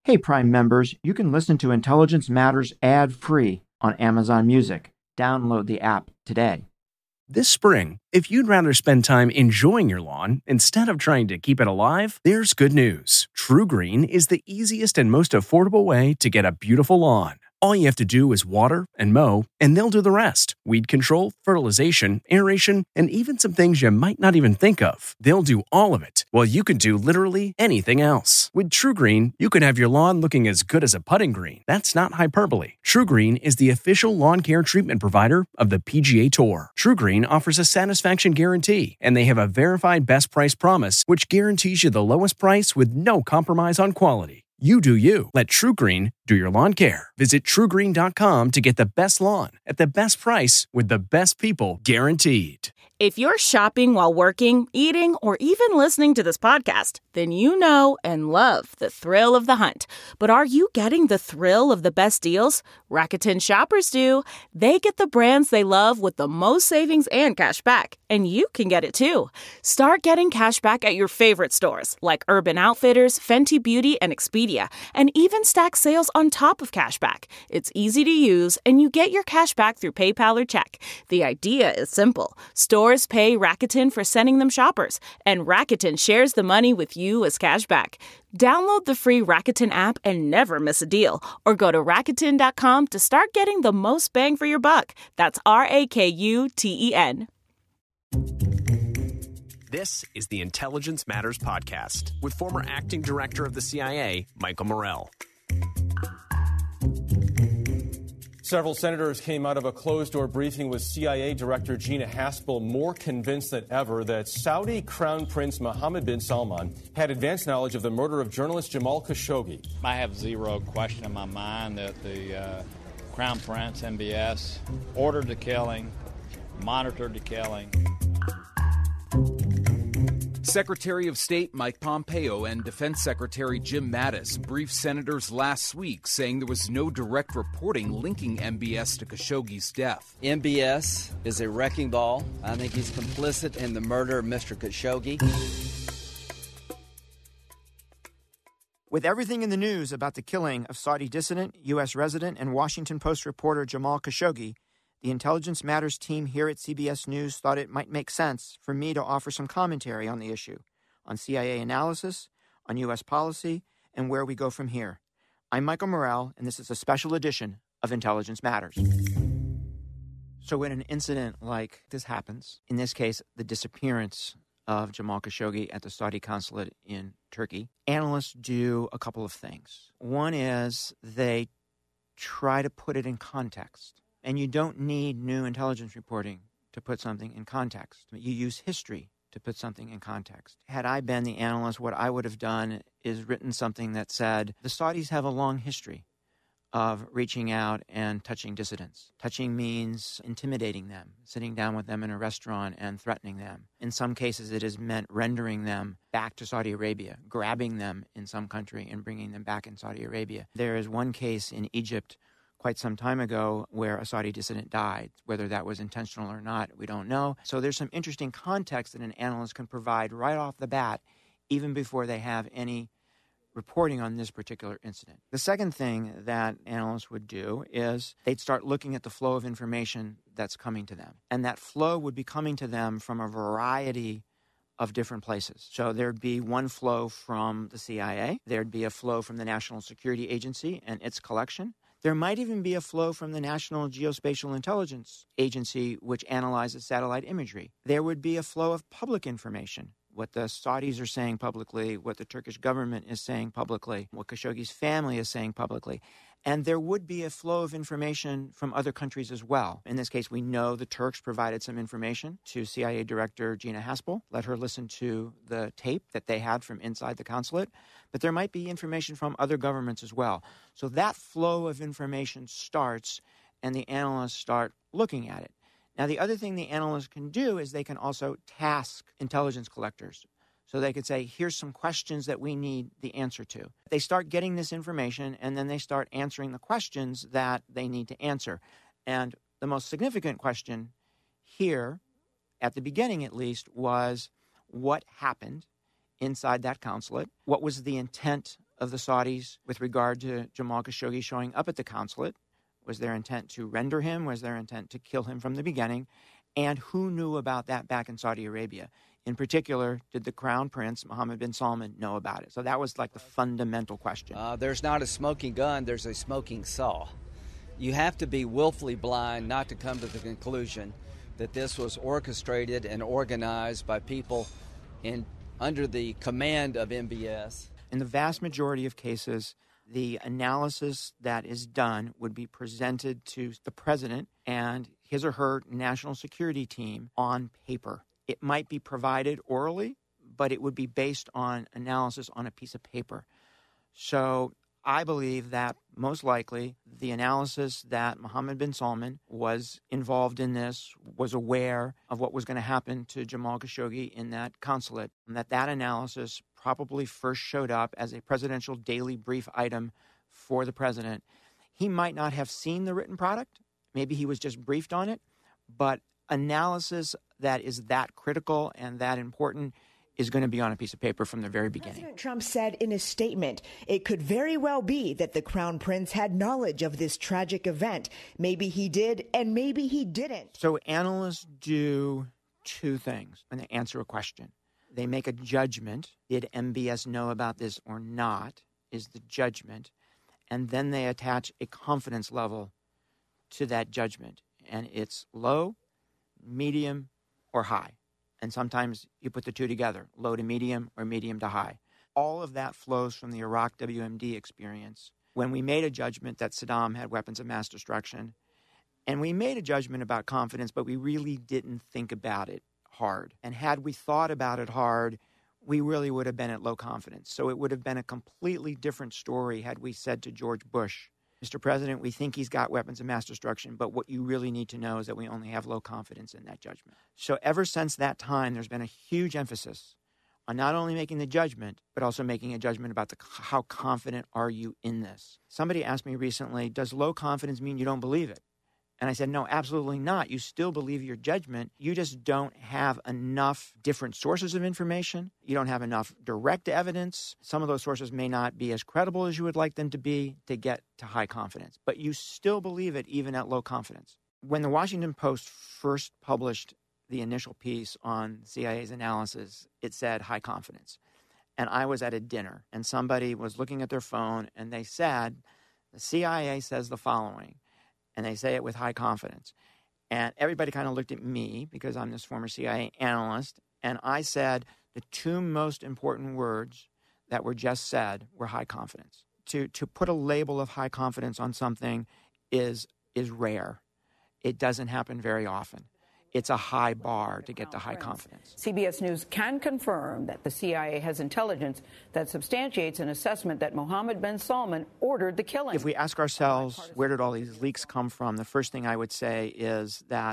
Hey, Prime members, you can listen to Intelligence Matters ad-free on Amazon Music. Download the app today. This spring, if you'd rather spend time enjoying your lawn instead of trying to keep it alive, there's good news. TruGreen is the easiest and most affordable way to get a beautiful lawn. All you have to do is water and mow, and they'll do the rest. Weed control, fertilization, aeration, and even some things you might not even think of. They'll do all of it, while you can do literally anything else. With TruGreen, you can have your lawn looking as good as a putting green. That's not hyperbole. TruGreen is the official lawn care treatment provider of the PGA Tour. TruGreen offers a satisfaction guarantee, and they have a verified best price promise, which guarantees you the lowest price with no compromise on quality. You do you. Let TruGreen do your lawn care. Visit TruGreen.com to get the best lawn at the best price with the best people guaranteed. If you're shopping while working, eating, or even listening to this podcast, then you know and love the thrill of the hunt. But are you getting the thrill of the best deals? Rakuten shoppers do. They get the brands they love with the most savings and cash back. And you can get it too. Start getting cash back at your favorite stores like Urban Outfitters, Fenty Beauty, and Expedia. And even stack sales on top of cash back. It's easy to use, and you get your cash back through PayPal or check. The idea is simple. Stores pay Rakuten for sending them shoppers, and Rakuten shares the money with you as cash back. Download the free Rakuten app and never miss a deal, or go to Rakuten.com to start getting the most bang for your buck. That's Rakuten. This is the Intelligence Matters Podcast with former acting director of the CIA, Michael Morell. Several senators came out of a closed-door briefing with CIA Director Gina Haspel more convinced than ever that Saudi Crown Prince Mohammed bin Salman had advanced knowledge of the murder of journalist Jamal Khashoggi. I have zero question in my mind that the Crown Prince, MBS, ordered the killing, monitored the killing. Secretary of State Mike Pompeo and Defense Secretary Jim Mattis briefed senators last week, saying there was no direct reporting linking MBS to Khashoggi's death. MBS is a wrecking ball. I think he's complicit in the murder of Mr. Khashoggi. With everything in the news about the killing of Saudi dissident, U.S. resident, and Washington Post reporter Jamal Khashoggi, the Intelligence Matters team here at CBS News thought it might make sense for me to offer some commentary on the issue, on CIA analysis, on U.S. policy, and where we go from here. I'm Michael Morell, and this is a special edition of Intelligence Matters. So when an incident like this happens, in this case, the disappearance of Jamal Khashoggi at the Saudi consulate in Turkey, analysts do a couple of things. One is they try to put it in context. And you don't need new intelligence reporting to put something in context. You use history to put something in context. Had I been the analyst, what I would have done is written something that said, the Saudis have a long history of reaching out and touching dissidents. Touching means intimidating them, sitting down with them in a restaurant and threatening them. In some cases, it has meant rendering them back to Saudi Arabia, grabbing them in some country and bringing them back in Saudi Arabia. There is one case in Egypt quite some time ago where a Saudi dissident died. Whether that was intentional or not, we don't know. So there's some interesting context that an analyst can provide right off the bat, even before they have any reporting on this particular incident. The second thing that analysts would do is they'd start looking at the flow of information that's coming to them. And that flow would be coming to them from a variety of different places. So there'd be one flow from the CIA. There'd be a flow from the National Security Agency and its collection. There might even be a flow from the National Geospatial Intelligence Agency, which analyzes satellite imagery. There would be a flow of public information, what the Saudis are saying publicly, what the Turkish government is saying publicly, what Khashoggi's family is saying publicly. And there would be a flow of information from other countries as well. In this case, we know the Turks provided some information to CIA Director Gina Haspel, let her listen to the tape that they had from inside the consulate. But there might be information from other governments as well. So that flow of information starts, and the analysts start looking at it. Now, the other thing the analysts can do is they can also task intelligence collectors. So they could say, here's some questions that we need the answer to. They start getting this information, and then they start answering the questions that they need to answer. And the most significant question here, at the beginning at least, was what happened inside that consulate? What was the intent of the Saudis with regard to Jamal Khashoggi showing up at the consulate? Was their intent to render him? Was their intent to kill him from the beginning? And who knew about that back in Saudi Arabia? In particular, did the Crown Prince, Mohammed bin Salman, know about it? So that was like the fundamental question. There's not a smoking gun, there's a smoking saw. You have to be willfully blind not to come to the conclusion that this was orchestrated and organized by people under the command of MBS. In the vast majority of cases, the analysis that is done would be presented to the president and his or her national security team on paper. It might be provided orally, but it would be based on analysis on a piece of paper. So I believe that most likely the analysis that Mohammed bin Salman was involved in this, was aware of what was going to happen to Jamal Khashoggi in that consulate, and that analysis probably first showed up as a presidential daily brief item for the president. He might not have seen the written product. Maybe he was just briefed on it, but analysis that is that critical and that important is going to be on a piece of paper from the very beginning. President Trump said in a statement, it could very well be that the Crown Prince had knowledge of this tragic event. Maybe he did, and maybe he didn't. So analysts do two things when they answer a question. They make a judgment. Did MBS know about this or not, is the judgment. And then they attach a confidence level to that judgment. And it's low, medium, or high. And sometimes you put the two together, low to medium or medium to high. All of that flows from the Iraq WMD experience. When we made a judgment that Saddam had weapons of mass destruction, and we made a judgment about confidence, but we really didn't think about it hard. And had we thought about it hard, we really would have been at low confidence. So it would have been a completely different story had we said to George Bush, Mr. President, we think he's got weapons of mass destruction, but what you really need to know is that we only have low confidence in that judgment. So ever since that time, there's been a huge emphasis on not only making the judgment, but also making a judgment about how confident are you in this. Somebody asked me recently, does low confidence mean you don't believe it? And I said, no, absolutely not. You still believe your judgment. You just don't have enough different sources of information. You don't have enough direct evidence. Some of those sources may not be as credible as you would like them to be to get to high confidence. But you still believe it even at low confidence. When the Washington Post first published the initial piece on CIA's analysis, it said high confidence. And I was at a dinner, and somebody was looking at their phone, and they said, the CIA says the following. And they say it with high confidence. And everybody kind of looked at me because I'm this former CIA analyst. And I said the two most important words that were just said were high confidence. To put a label of high confidence on something is rare. It doesn't happen very often. It's a high bar to get to high confidence. CBS News can confirm that the CIA has intelligence that substantiates an assessment that Mohammed bin Salman ordered the killing. If we ask ourselves, where did all these leaks come from? The first thing I would say is that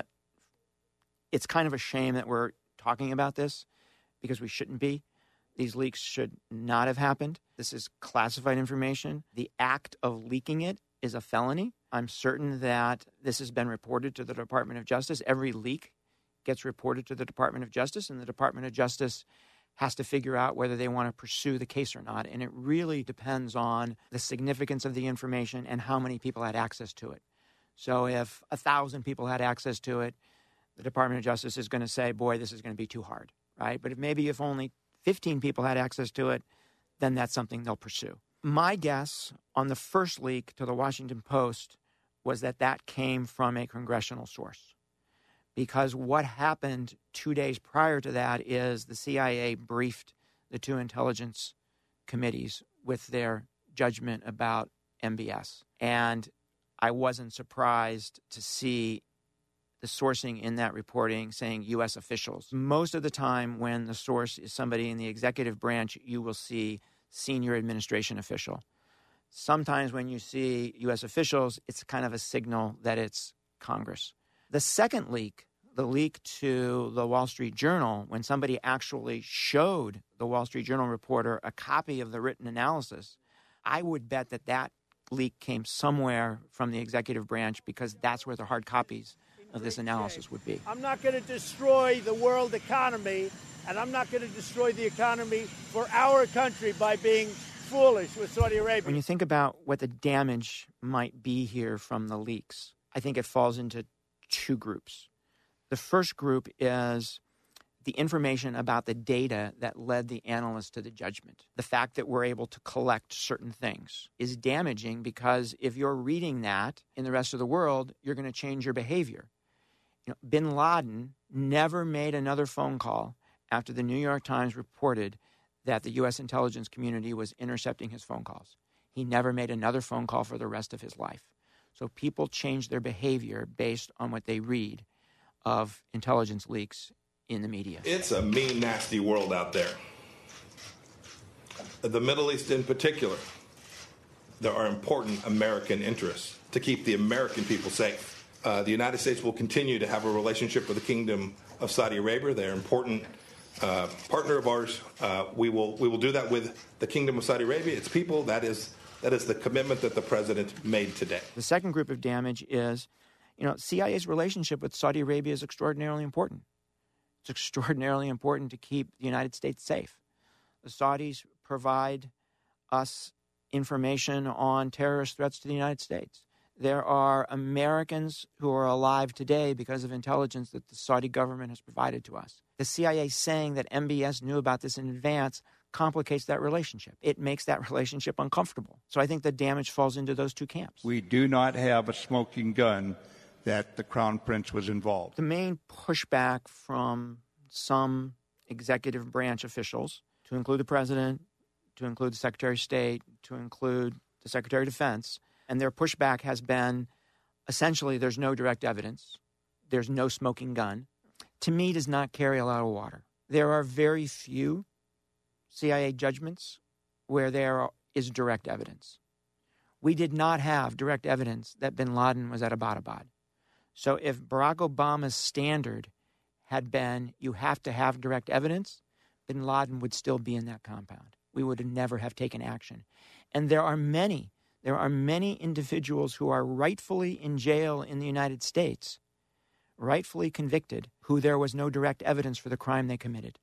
it's kind of a shame that we're talking about this because we shouldn't be. These leaks should not have happened. This is classified information. The act of leaking it is a felony. I'm certain that this has been reported to the Department of Justice. Every leak gets reported to the Department of Justice, and the Department of Justice has to figure out whether they want to pursue the case or not. And it really depends on the significance of the information and how many people had access to it. So if 1,000 people had access to it, the Department of Justice is going to say, boy, this is going to be too hard, right? But if only 15 people had access to it, then that's something they'll pursue. My guess on the first leak to the Washington Post was that came from a congressional source. Because what happened 2 days prior to that is the CIA briefed the two intelligence committees with their judgment about MBS. And I wasn't surprised to see the sourcing in that reporting saying U.S. officials. Most of the time when the source is somebody in the executive branch, you will see senior administration official. Sometimes when you see U.S. officials, it's kind of a signal that it's Congress. The second leak, the leak to the Wall Street Journal, when somebody actually showed the Wall Street Journal reporter a copy of the written analysis, I would bet that leak came somewhere from the executive branch because that's where the hard copies of this analysis would be. I'm not going to destroy the world economy, and I'm not going to destroy the economy for our country by being foolish with Saudi Arabia. When you think about what the damage might be here from the leaks, I think it falls into two groups. The first group is the information about the data that led the analysts to the judgment. The fact that we're able to collect certain things is damaging because if you're reading that in the rest of the world, you're going to change your behavior. Bin Laden never made another phone call after the New York Times reported that the U.S. intelligence community was intercepting his phone calls. He never made another phone call for the rest of his life. So people change their behavior based on what they read of intelligence leaks in the media. It's a mean, nasty world out there. The Middle East in particular, there are important American interests to keep the American people safe. The United States will continue to have a relationship with the Kingdom of Saudi Arabia. They're an important partner of ours. We will do that with the Kingdom of Saudi Arabia, its people. That is the commitment that the president made today. The second group of damage is, CIA's relationship with Saudi Arabia is extraordinarily important. It's extraordinarily important to keep the United States safe. The Saudis provide us information on terrorist threats to the United States. There are Americans who are alive today because of intelligence that the Saudi government has provided to us. The CIA saying that MBS knew about this in advance complicates that relationship. It makes that relationship uncomfortable. So I think the damage falls into those two camps. We do not have a smoking gun that the Crown Prince was involved. The main pushback from some executive branch officials, to include the president, to include the Secretary of State, to include the Secretary of Defense, and their pushback has been essentially there's no direct evidence, there's no smoking gun, to me does not carry a lot of water. There are very few CIA judgments where there is direct evidence. We did not have direct evidence that bin Laden was at Abbottabad. So if Barack Obama's standard had been you have to have direct evidence, bin Laden would still be in that compound. We would never have taken action. And there are many individuals who are rightfully in jail in the United States, rightfully convicted, who there was no direct evidence for the crime they committed.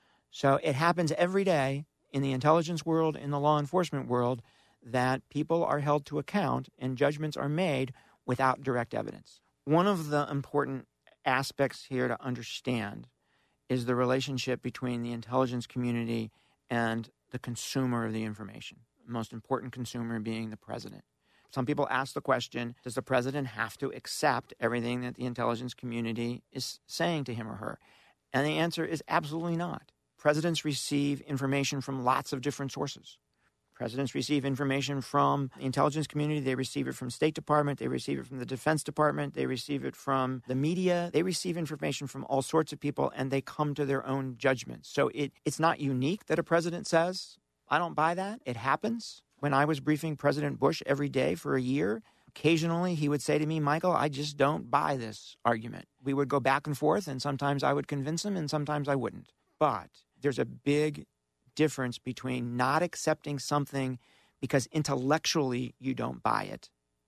So it happens every day in the intelligence world, in the law enforcement world, that people are held to account and judgments are made without direct evidence. One of the important aspects here to understand is the relationship between the intelligence community and the consumer of the information, the most important consumer being the president. Some people ask the question, does the president have to accept everything that the intelligence community is saying to him or her? And the answer is absolutely not. Presidents receive information from lots of different sources. Presidents receive information from the intelligence community. They receive it from State Department. They receive it from the Defense Department. They receive it from the media. They receive information from all sorts of people, and they come to their own judgments. So it's not unique that a president says, I don't buy that. It happens. When I was briefing President Bush every day for a year, occasionally he would say to me, Michael, I just don't buy this argument. We would go back and forth, and sometimes I would convince him, and sometimes I wouldn't. But there's a big difference between not accepting something because intellectually you don't buy it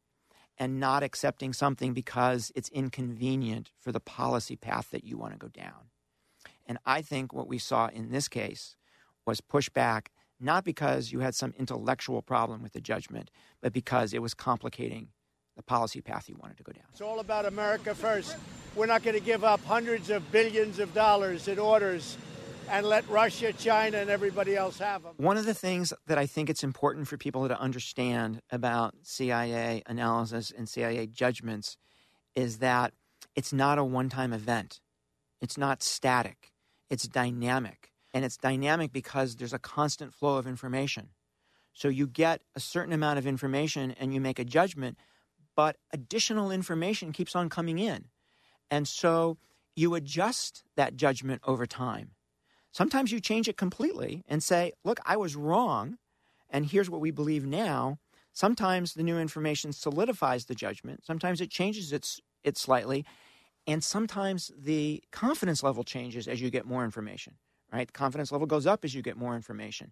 and not accepting something because it's inconvenient for the policy path that you want to go down. And I think what we saw in this case was pushback, not because you had some intellectual problem with the judgment, but because it was complicating the policy path you wanted to go down. It's all about America first. We're not going to give up hundreds of billions of dollars in orders and let Russia, China, and everybody else have them. One of the things that I think it's important for people to understand about CIA analysis and CIA judgments is that it's not a one-time event. It's not static. It's dynamic. And it's dynamic because there's a constant flow of information. So you get a certain amount of information and you make a judgment, but additional information keeps on coming in. And so you adjust that judgment over time. Sometimes you change it completely and say, look, I was wrong, and here's what we believe now. Sometimes the new information solidifies the judgment. Sometimes it changes it slightly. And sometimes the confidence level changes as you get more information, right? The confidence level goes up as you get more information.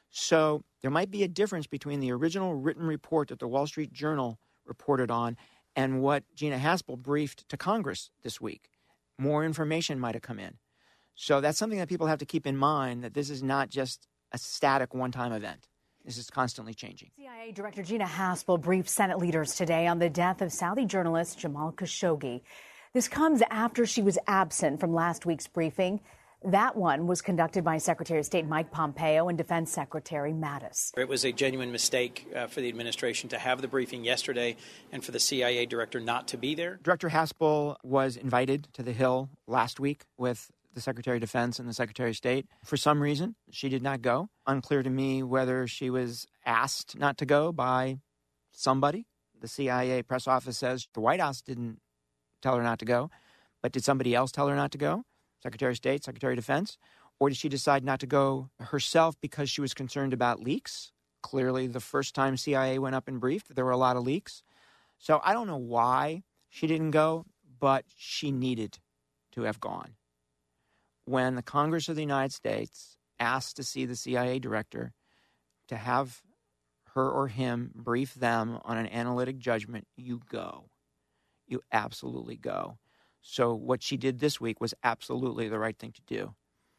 So there might be a difference between the original written report that the Wall Street Journal reported on and what Gina Haspel briefed to Congress this week. More information might have come in. So that's something that people have to keep in mind, that this is not just a static one-time event. This is constantly changing. CIA Director Gina Haspel briefed Senate leaders today on the death of Saudi journalist Jamal Khashoggi. This comes after she was absent from last week's briefing. That one was conducted by Secretary of State Mike Pompeo and Defense Secretary Mattis. It was a genuine mistake for the administration to have the briefing yesterday and for the CIA director not to be there. Director Haspel was invited to the Hill last week with the Secretary of Defense and the Secretary of State. For some reason, she did not go. Unclear to me whether she was asked not to go by somebody. The CIA press office says the White House didn't tell her not to go, but did somebody else tell her not to go? Secretary of State, Secretary of Defense? Or did she decide not to go herself because she was concerned about leaks? Clearly, the first time CIA went up and briefed, there were a lot of leaks. So I don't know why she didn't go, but she needed to have gone. When the Congress of the United States asked to see the CIA director to have her or him brief them on an analytic judgment, you go. You absolutely go. So what she did this week was absolutely the right thing to do.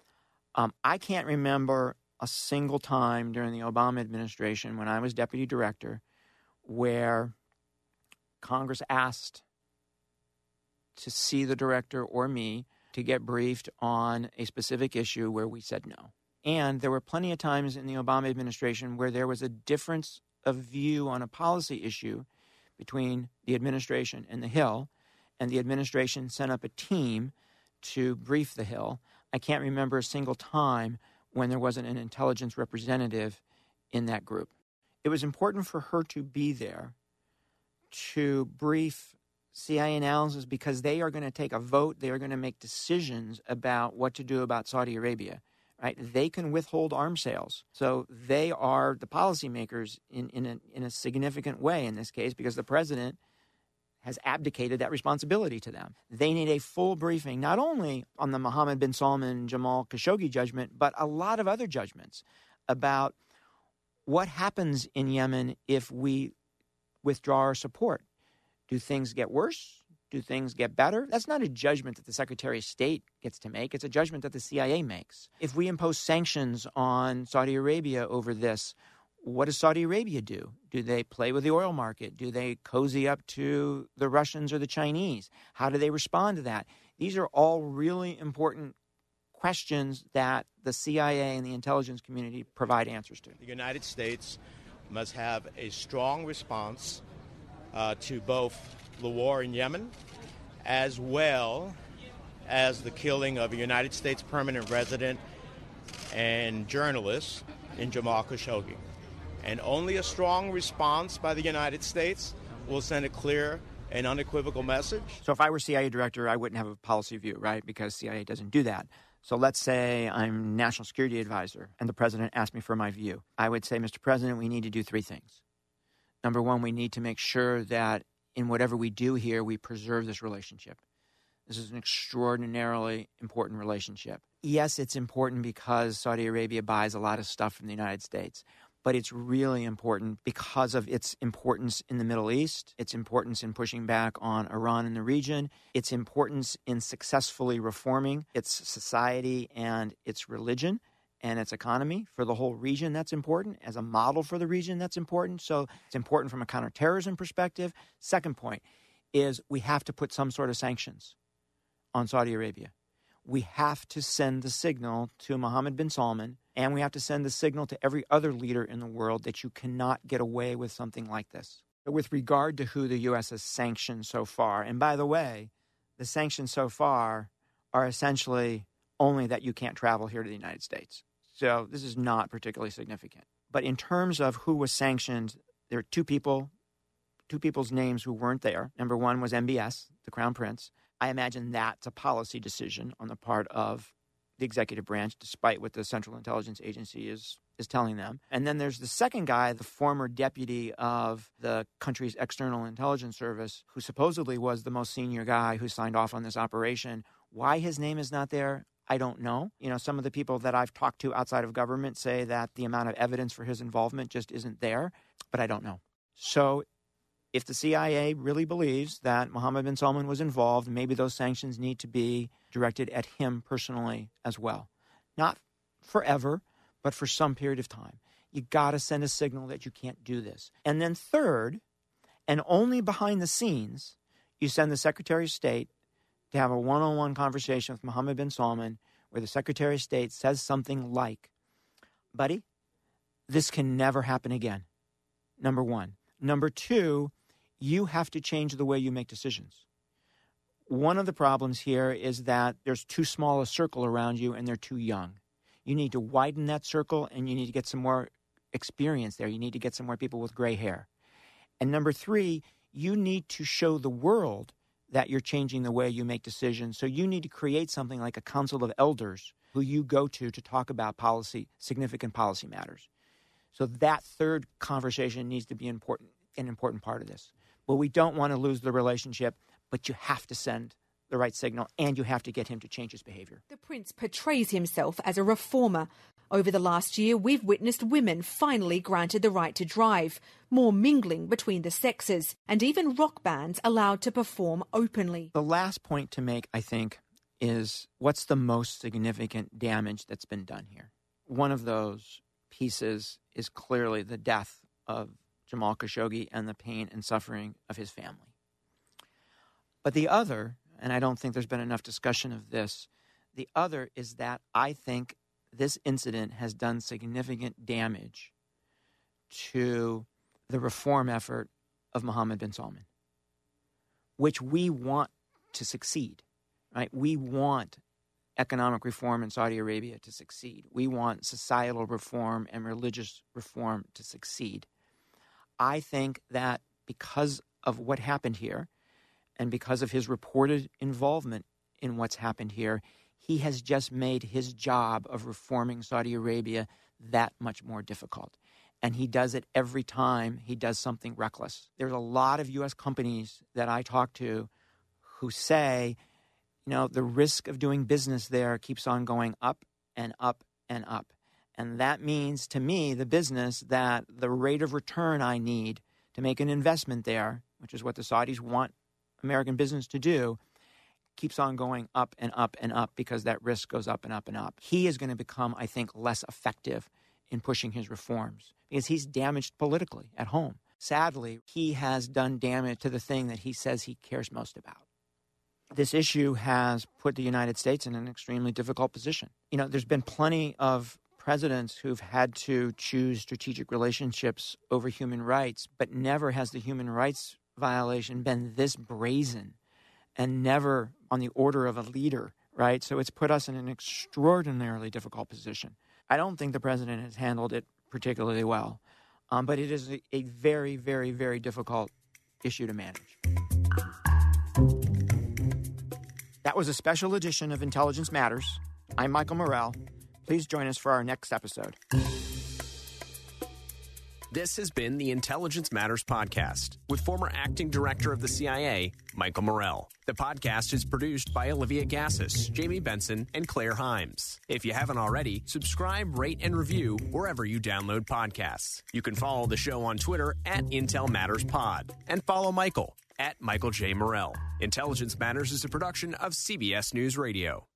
I can't remember a single time during the Obama administration when I was deputy director where Congress asked to see the director or me to get briefed on a specific issue where we said no. And there were plenty of times in the Obama administration where there was a difference of view on a policy issue between the administration and the Hill, and the administration sent up a team to brief the Hill. I can't remember a single time when there wasn't an intelligence representative in that group. It was important for her to be there to brief CIA analysis because they are going to take a vote. They are going to make decisions about what to do about Saudi Arabia. Right? They can withhold arms sales. So they are the policymakers in a significant way in this case because the president has abdicated that responsibility to them. They need a full briefing, not only on the Mohammed bin Salman, Jamal Khashoggi judgment, but a lot of other judgments about what happens in Yemen if we withdraw our support. Do things get worse? Do things get better? That's not a judgment that the Secretary of State gets to make. It's a judgment that the CIA makes. If we impose sanctions on Saudi Arabia over this, what does Saudi Arabia do? Do they play with the oil market? Do they cozy up to the Russians or the Chinese? How do they respond to that? These are all really important questions that the CIA and the intelligence community provide answers to. The United States must have a strong response to both the war in Yemen as well as the killing of a United States permanent resident and journalist in Jamal Khashoggi. And only a strong response by the United States will send a clear and unequivocal message. So if I were CIA director, I wouldn't have a policy view, right? Because CIA doesn't do that. So let's say I'm national security advisor and the president asked me for my view. I would say, Mr. President, we need to do three things. Number one, we need to make sure that in whatever we do here, we preserve this relationship. This is an extraordinarily important relationship. Yes, it's important because Saudi Arabia buys a lot of stuff from the United States, but it's really important because of its importance in the Middle East, its importance in pushing back on Iran in the region, its importance in successfully reforming its society and its religion and its economy for the whole region. That's important. As a model for the region, that's important. So it's important from a counterterrorism perspective. Second point is we have to put some sort of sanctions on Saudi Arabia. We have to send the signal to Mohammed bin Salman, and we have to send the signal to every other leader in the world that you cannot get away with something like this. With regard to who the U.S. has sanctioned so far, and by the way, the sanctions so far are essentially only that you can't travel here to the United States. So this is not particularly significant. But in terms of who was sanctioned, there are two people's names who weren't there. Number one was MBS, the Crown Prince. I imagine that's a policy decision on the part of the executive branch, despite what the Central Intelligence Agency is telling them. And then there's the second guy, the former deputy of the country's external intelligence service, who supposedly was the most senior guy who signed off on this operation. Why his name is not there, I don't know. You know, some of the people that I've talked to outside of government say that the amount of evidence for his involvement just isn't there, but I don't know. So if the CIA really believes that Mohammed bin Salman was involved, maybe those sanctions need to be directed at him personally as well. Not forever, but for some period of time. You got to send a signal that you can't do this. And then third, and only behind the scenes, you send the Secretary of State to have a one-on-one conversation with Mohammed bin Salman where the Secretary of State says something like, buddy, this can never happen again, number one. Number two, you have to change the way you make decisions. One of the problems here is that there's too small a circle around you and they're too young. You need to widen that circle and you need to get some more experience there. You need to get some more people with gray hair. And number three, you need to show the world that you're changing the way you make decisions. So you need to create something like a council of elders who you go to talk about significant policy matters. So that third conversation needs to be an important part of this. Well, we don't want to lose the relationship, but you have to send the right signal and you have to get him to change his behavior. The prince portrays himself as a reformer. Over the last year, we've witnessed women finally granted the right to drive, more mingling between the sexes, and even rock bands allowed to perform openly. The last point to make, I think, is what's the most significant damage that's been done here? One of those pieces is clearly the death of Jamal Khashoggi and the pain and suffering of his family. But the other, and I don't think there's been enough discussion of this, the other is that I think this incident has done significant damage to the reform effort of Mohammed bin Salman, which we want to succeed, right? We want economic reform in Saudi Arabia to succeed. We want societal reform and religious reform to succeed. I think that because of what happened here and because of his reported involvement in what's happened here, he has just made his job of reforming Saudi Arabia that much more difficult. And he does it every time he does something reckless. There's a lot of U.S. companies that I talk to who say, the risk of doing business there keeps on going up and up and up. And that means to me, the business, that the rate of return I need to make an investment there, which is what the Saudis want American business to do, keeps on going up and up and up because that risk goes up and up and up. He is going to become, I think, less effective in pushing his reforms because he's damaged politically at home. Sadly, he has done damage to the thing that he says he cares most about. This issue has put the United States in an extremely difficult position. There's been plenty of presidents who've had to choose strategic relationships over human rights, but never has the human rights violation been this brazen and never on the order of a leader, right? So it's put us in an extraordinarily difficult position. I don't think the president has handled it particularly well, but it is a very, very, very difficult issue to manage. That was a special edition of Intelligence Matters. I'm Michael Morell. Please join us for our next episode. This has been the Intelligence Matters podcast with former acting director of the CIA, Michael Morell. The podcast is produced by Olivia Gassis, Jamie Benson, and Claire Himes. If you haven't already, subscribe, rate, and review wherever you download podcasts. You can follow the show on Twitter @IntelMattersPod and follow Michael @Michael J. Morell. Intelligence Matters is a production of CBS News Radio.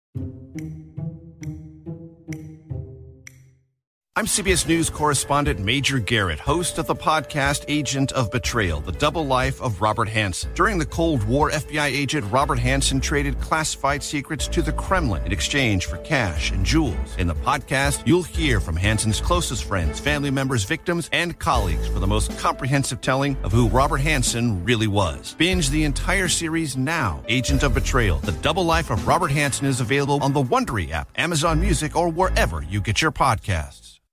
I'm CBS News correspondent Major Garrett, host of the podcast Agent of Betrayal, the double life of Robert Hanssen. During the Cold War, FBI agent Robert Hanssen traded classified secrets to the Kremlin in exchange for cash and jewels. In the podcast, you'll hear from Hanssen's closest friends, family members, victims, and colleagues for the most comprehensive telling of who Robert Hanssen really was. Binge the entire series now. Agent of Betrayal, the double life of Robert Hanssen is available on the Wondery app, Amazon Music, or wherever you get your podcasts.